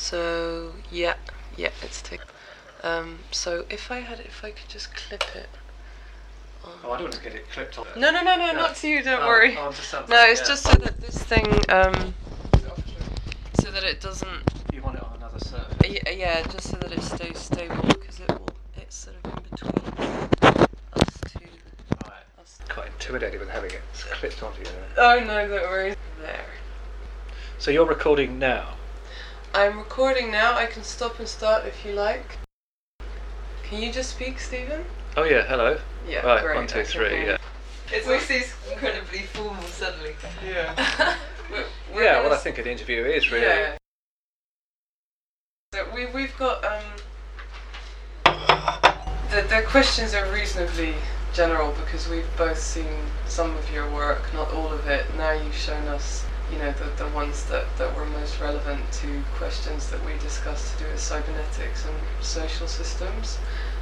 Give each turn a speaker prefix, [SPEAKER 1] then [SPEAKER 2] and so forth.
[SPEAKER 1] So yeah, it's taken. So if I could just clip it.
[SPEAKER 2] Oh, I don't want to get it clipped on.
[SPEAKER 1] No, not to you. Don't worry.
[SPEAKER 2] Oh, just something.
[SPEAKER 1] No, it's just so that this thing, so that it doesn't.
[SPEAKER 2] You want it on another surface.
[SPEAKER 1] Yeah, just so that it stays stable, because it's sort of in between us two.
[SPEAKER 2] Right. Quite intimidated with having it clipped onto you.
[SPEAKER 1] Oh no, don't worry. There.
[SPEAKER 2] So you're recording now.
[SPEAKER 1] I'm recording now. I can stop and start if you like. Can you just speak, Stephen?
[SPEAKER 2] Oh yeah, hello.
[SPEAKER 1] Yeah,
[SPEAKER 2] right,
[SPEAKER 1] great.
[SPEAKER 2] 1, 2, 3, yeah.
[SPEAKER 3] It always seems incredibly formal suddenly.
[SPEAKER 1] Yeah.
[SPEAKER 2] Yeah, well I think an interview is really...
[SPEAKER 1] Yeah. So we've got, the questions are reasonably general because we've both seen some of your work, not all of it. Now you've shown us, the ones that were most relevant to questions that we discussed to do with cybernetics and social systems.